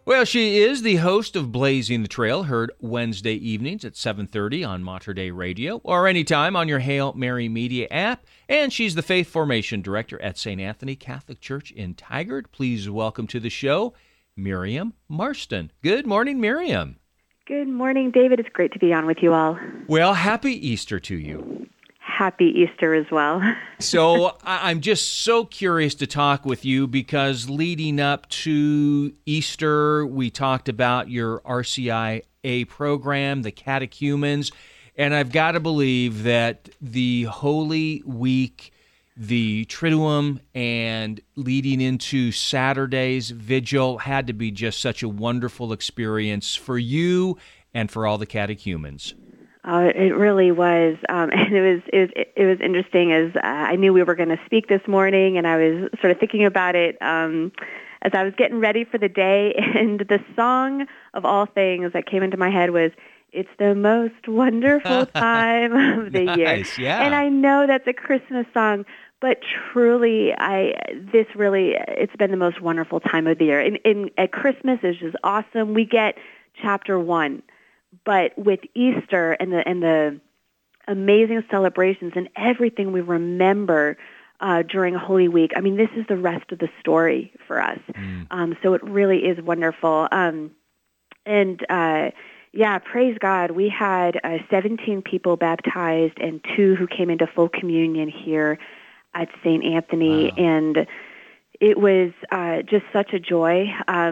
Well, she is the host of Blazing the Trail, heard Wednesday evenings at 7:30 on Mater Dei Radio or anytime on your Hail Mary Media app. And she's the Faith Formation Director at St. Anthony Catholic Church in Tigard. Please welcome to the show, Miriam Marston. Good morning, Miriam. Good morning, David. It's great to be on with you all. Well, happy Easter to you. Happy Easter as well. So I'm just so curious to talk with you because leading up to Easter, we talked about your RCIA program, the catechumens, and I've got to believe that the Holy Week, the Triduum, and leading into Saturday's vigil had to be just such a wonderful experience for you and for all the catechumens. It really was, and it was interesting as I knew we were going to speak this morning, and I was sort of thinking about it as I was getting ready for the day, and the song of all things that came into my head was, "It's the most wonderful time of the year." Yeah. And I know that's a Christmas song, but truly, it's been the most wonderful time of the year. At Christmas is just awesome. We get chapter 1. But with Easter and the amazing celebrations and everything we remember during Holy Week, I mean, this is the rest of the story for us. So it really is wonderful. Praise God. We had 17 people baptized and 2 who came into full communion here at St. Anthony. Wow. And it was just such a joy.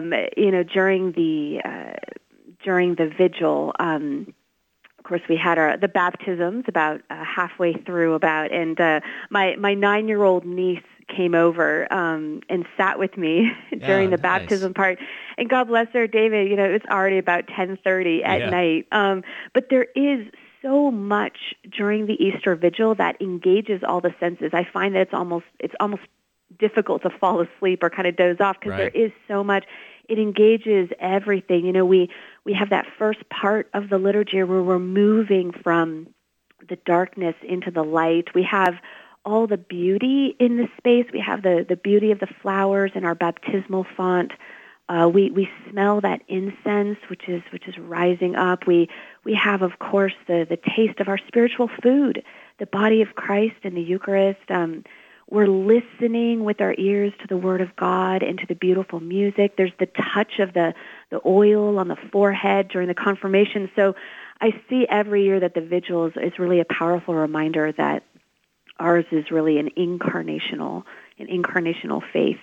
During the vigil, of course, we had the baptisms about halfway through and my 9-year-old niece came over and sat with me during the baptism part. And God bless her, David, it's already about 10:30 at night. But there is so much during the Easter vigil that engages all the senses. I find that it's almost difficult to fall asleep or kind of doze off because there is so much. It engages everything. We have that first part of the liturgy where we're moving from the darkness into the light. We have all the beauty in the space. We have the beauty of the flowers in our baptismal font. We smell that incense, which is rising up. We have, of course, the taste of our spiritual food, the body of Christ in the Eucharist. We're listening with our ears to the Word of God and to the beautiful music. There's the touch of the oil on the forehead during the confirmation. So I see every year that the vigil is really a powerful reminder that ours is really an incarnational faith.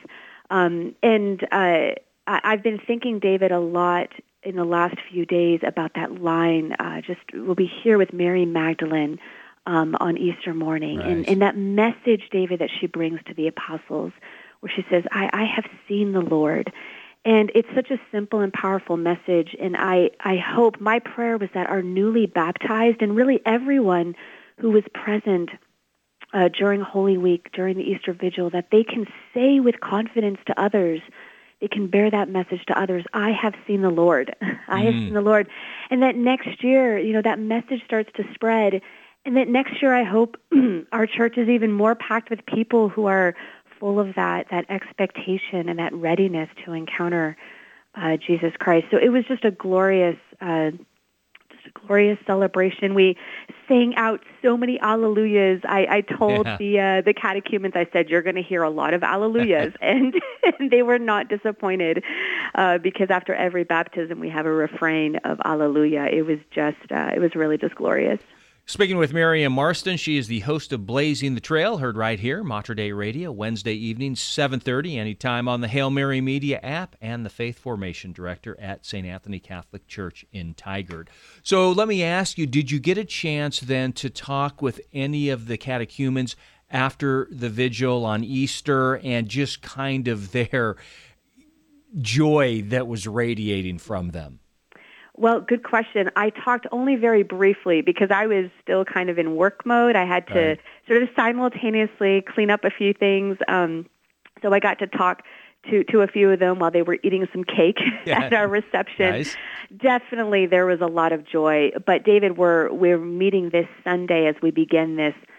I've been thinking, David, a lot in the last few days about that line. We'll be here with Mary Magdalene on Easter morning. Right. And that message, David, that she brings to the apostles, where she says, I have seen the Lord. And it's such a simple and powerful message. And I hope, my prayer was that our newly baptized, and really everyone who was present during Holy Week, during the Easter Vigil, that they can say with confidence to others, they can bear that message to others, I have seen the Lord. I have seen the Lord. And that next year, that message starts to spread. And that next year, I hope our church is even more packed with people who are full of that expectation and that readiness to encounter Jesus Christ. So it was just a glorious celebration. We sang out so many alleluias. I told the catechumens, I said, you're going to hear a lot of alleluias. and they were not disappointed because after every baptism, we have a refrain of alleluia. It was really just glorious. Speaking with Miriam Marston, she is the host of Blazing the Trail, heard right here, Mater Dei Radio, Wednesday evenings, 7:30, anytime on the Hail Mary Media app, and the Faith Formation Director at St. Anthony Catholic Church in Tigard. So let me ask you, did you get a chance then to talk with any of the catechumens after the vigil on Easter and just kind of their joy that was radiating from them? Well, good question. I talked only very briefly because I was still kind of in work mode. I had to sort of simultaneously clean up a few things. So I got to talk to a few of them while they were eating some cake at our reception. Nice. Definitely there was a lot of joy. But David, we're meeting this Sunday as we begin this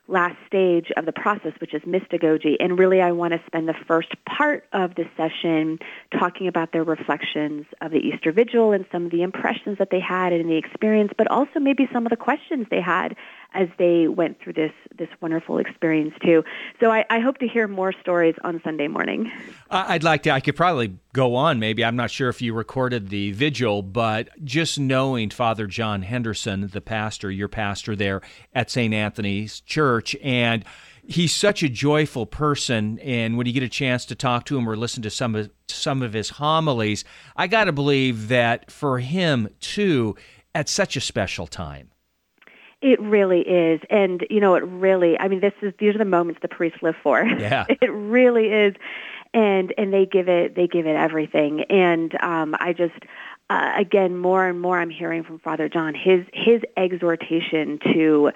last stage of the process, which is mystagogy. And really, I want to spend the first part of the session talking about their reflections of the Easter Vigil and some of the impressions that they had in the experience, but also maybe some of the questions they had as they went through this wonderful experience too. So I hope to hear more stories on Sunday morning. I'd like to. I could probably go on. Maybe I'm not sure if you recorded the vigil, but just knowing Father John Henderson, the pastor, your pastor there at St. Anthony's Church, and he's such a joyful person. And when you get a chance to talk to him or listen to some of his homilies, I got to believe that for him too, at such a special time. It really is. And, it really, these are the moments the priests live for. Yeah. It really is. And they give it everything. And I just, again, more and more I'm hearing from Father John, his exhortation to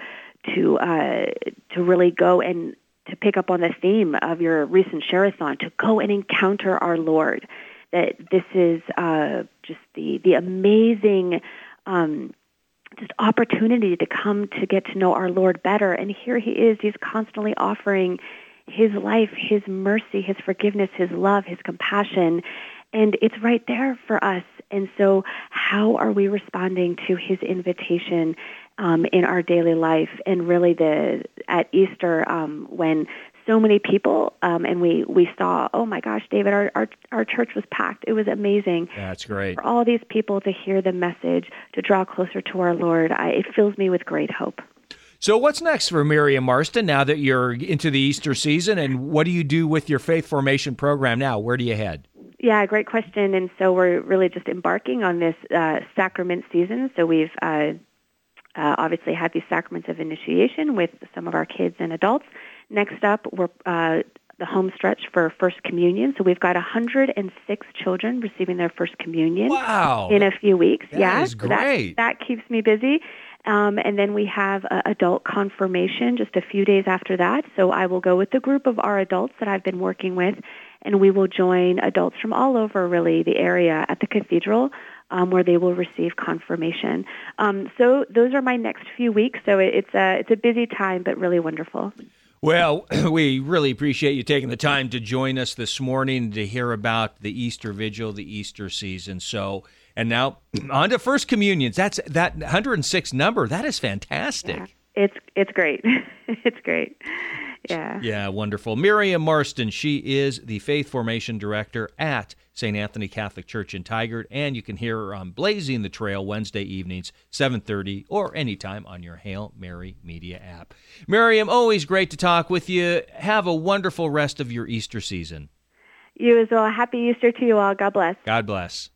really go and to pick up on the theme of your recent Share-a-thon, to go and encounter our Lord. That this is just the amazing just opportunity to come to get to know our Lord better. And here he is. He's constantly offering his life, his mercy, his forgiveness, his love, his compassion. And it's right there for us. And so how are we responding to his invitation in our daily life? And really at Easter, when so many people, and we saw, oh my gosh, David, our church was packed. It was amazing. That's great. For all these people to hear the message, to draw closer to our Lord, it fills me with great hope. So what's next for Miriam Marston now that you're into the Easter season, and what do you do with your faith formation program now? Where do you head? Yeah, great question. And so we're really just embarking on this sacrament season. So we've obviously had these sacraments of initiation with some of our kids and adults. Next up, we're the home stretch for First Communion. So we've got 106 children receiving their First Communion. Wow. In a few weeks. That is great. That keeps me busy. And then we have adult confirmation just a few days after that. So I will go with the group of our adults that I've been working with, and we will join adults from all over, really, the area at the cathedral where they will receive confirmation. So those are my next few weeks. So it's a busy time, but really wonderful. Well, we really appreciate you taking the time to join us this morning to hear about the Easter Vigil, the Easter season. So, and now on to First Communions. That 106 number. That is fantastic. Yeah, it's great. It's great. Yeah. Yeah, wonderful. Miriam Marston, she is the Faith Formation Director at St. Anthony Catholic Church in Tigard, and you can hear her on Blazing the Trail Wednesday evenings, 7:30, or anytime on your Hail Mary Media app. Miriam, always great to talk with you. Have a wonderful rest of your Easter season. You as well. Happy Easter to you all. God bless. God bless.